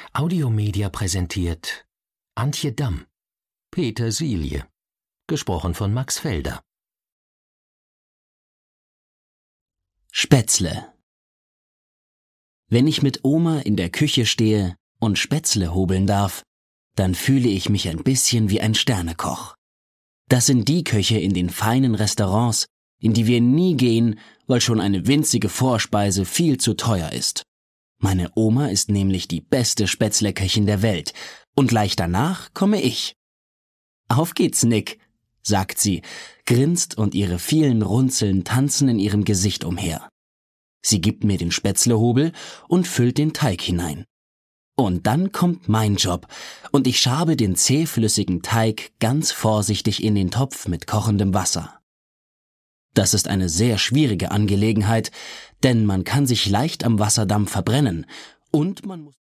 Audiomedia präsentiert Antje Damm, Petersilie, gesprochen von Max Felder. Spätzle. Wenn ich mit Oma in der Küche stehe und Spätzle hobeln darf, dann fühle ich mich ein bisschen wie ein Sternekoch. Das sind die Köche in den feinen Restaurants, in die wir nie gehen, weil schon eine winzige Vorspeise viel zu teuer ist. Meine Oma ist nämlich die beste Spätzleköchin der Welt und gleich danach komme ich. Auf geht's, Nick, sagt sie, grinst und ihre vielen Runzeln tanzen in ihrem Gesicht umher. Sie gibt mir den Spätzlehobel und füllt den Teig hinein. Und dann kommt mein Job und ich schabe den zähflüssigen Teig ganz vorsichtig in den Topf mit kochendem Wasser. Das ist eine sehr schwierige Angelegenheit, denn man kann sich leicht am Wasserdampf verbrennen und man muss